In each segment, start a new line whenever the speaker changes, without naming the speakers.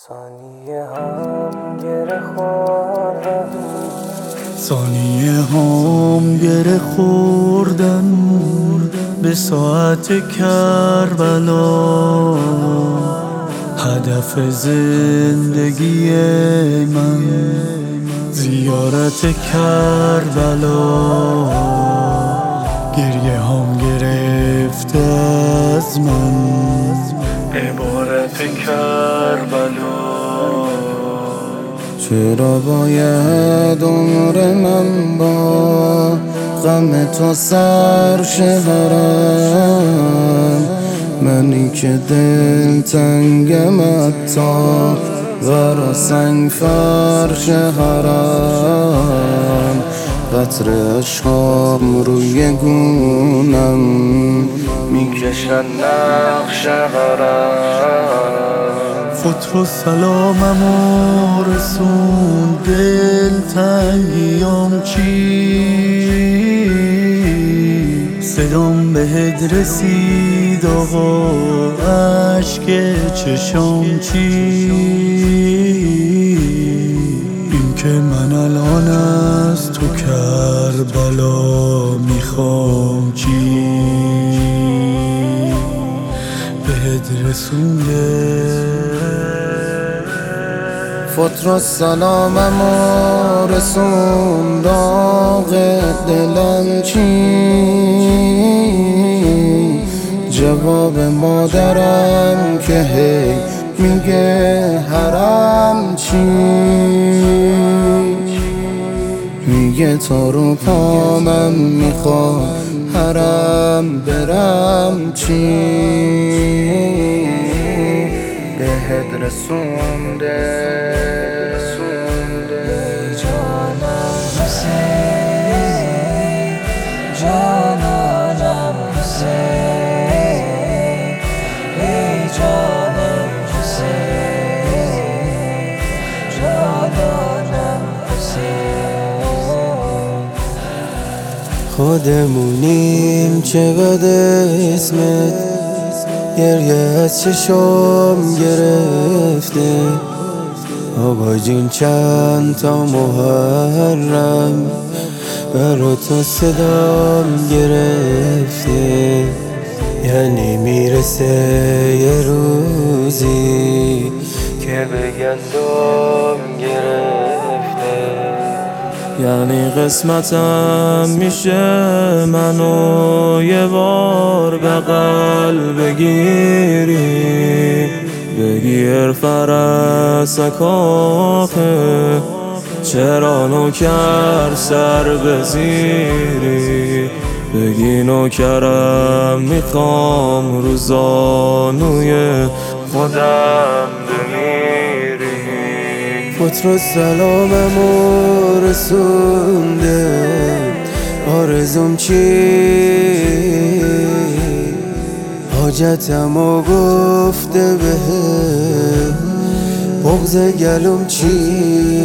ثانیه هم گره خوردن به ساعت کربلا. هدف زندگی من زیارت کربلا. گریه هم گرفته از من عبارت کربلا.
چرا باید عمر من با غم تو سر شهرم؟ منی که دل تنگم حتی ورا سنگ فرش حرم. قطره عشقام روی گونم میکشن نقش غرام.
فطر و سلاممو رسون دل تنگیام چی؟ صدام بهت رسید آقا عشق چشام چی؟ این که من الان از تو کربلا میخوام چی؟ بهت رسونده
فطر و سلاممو رسون داغ دلم چی؟ جواب مادرم که هی میگه حرم چی؟ میگه تا رو پامم میخواد حرم برم چی؟ بهت رسونده
جانم حسین، جانم حسین، ای جانم حسین، جانم حسین.
خودمونیم چقدر اسمت گریه از چشم گرفته. آقا جون چند تا محرم برا تو صدام گرفته. یعنی میرسه یه روزی که بگن دام گرفته.
یعنی قسمتم میشه منو یه بار بغل بگیری، بگی فرسک آخه چرا نوکر سر بزیری؟ بگی نوکرم میخوام روزانوی خودم بمیری.
فطر و سلاممو رسونده آرزوم چی؟ حاجتمو گفته بهت بغض گلوم چی؟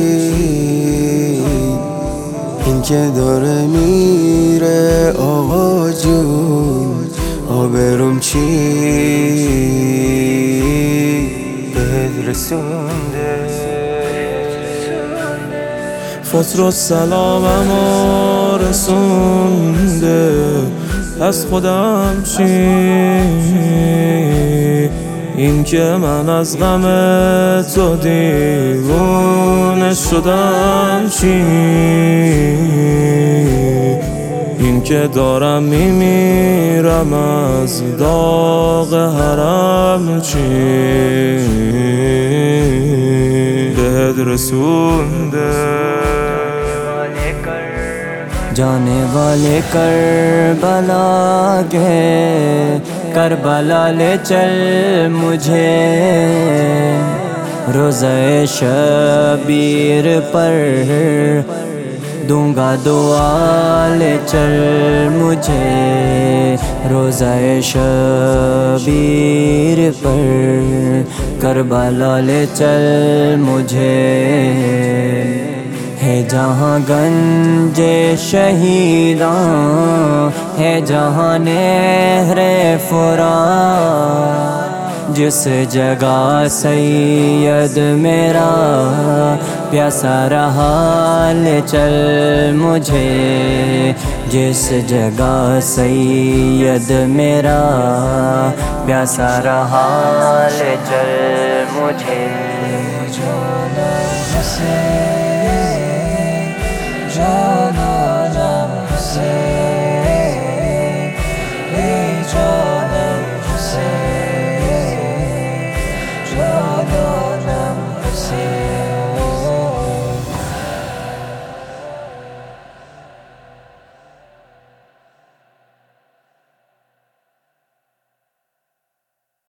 این که داره میره آقا جون آبروم چی؟ بهت رسونده
فطر و سلاممو رسونده از خودم چی؟ این که من از غم تو دیوونه شدم چی؟ این که دارم میمیرم از داغ حرم چی؟ بهت رسونده
जाने वाले करबला के करबला ले चल मुझे रोज़े शबीर पर दूंगा दुआ ले चल मुझे रोज़े शबीर पर करबला ले चल मुझे है जहाँ गंजे शहीदां है जहाँ नहरे फुरात जिस जगह सैयद मेरा प्यासा रहा ले चल मुझे, जिस जगह सैयद मेरा प्यासा रहा ले चल मुझे।
जा